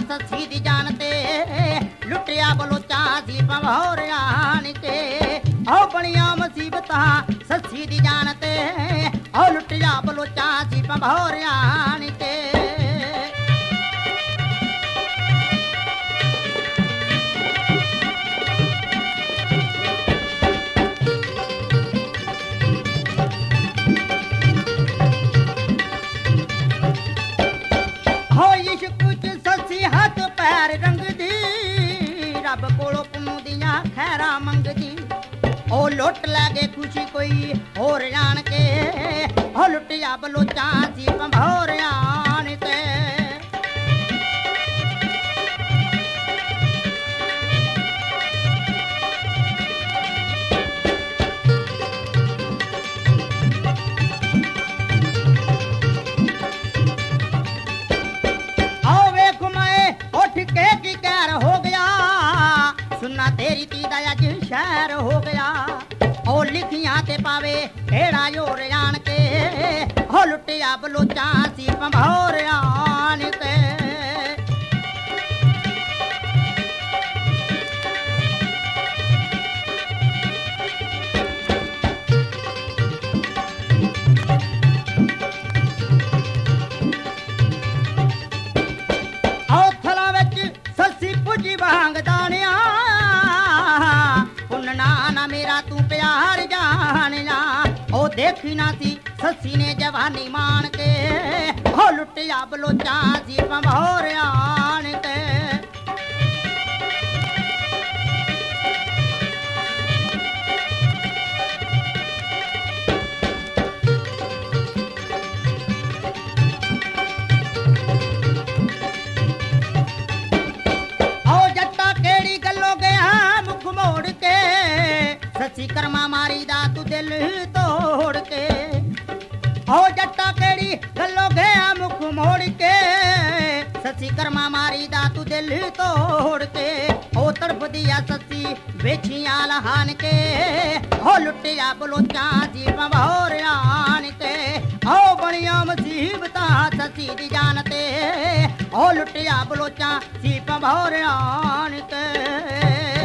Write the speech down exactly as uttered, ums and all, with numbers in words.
सस्सी दी जानते लुटिया बलोचा सी भंभौरियां के ओ बड़िया मुसीबतां सस्सी दी जानते ओ लुटिया बलोचा सी भंभौरियां के रब कोलों पुन्नू दियां खैरां मंगदी ओ लुट लैगे खुशी कोई होर जान के ओ लुटिया बलोचां सी भंभौरियां ते सुनना तेरी धी दा अज शहर हो गया ओ लिखियां ते पावे हेड़ा योर जान के ओ लुटिया बलोचां सी भंभौरियां ते ओ थला विच सस्सी पुजी वांग दानिया ना मेरा तू प्यार जान जा ओ देखी ना सी सस्सी ने जवानी मान के ओ लुटिया बलोचां सी भंभौरियां ते ओ जट्टा केड़ी गल्लों गया मुख मोड़ के सच्ची कर्मा मारी दा तू दिल तोड़ के ओ जट्टा केड़ी गल्लों गया मुख मोड़ के सच्ची कर्मा मारी दा तू दिल तोड़ के ओ तड़प दिया सच्ची बेचियां लहान के ओ लुटिया बलोचां सी भंभौरियां ते ओ बड़िया मुसीबतां सच्ची दी जानते ओ लुटिया बलोचां सी भंभौरियां ते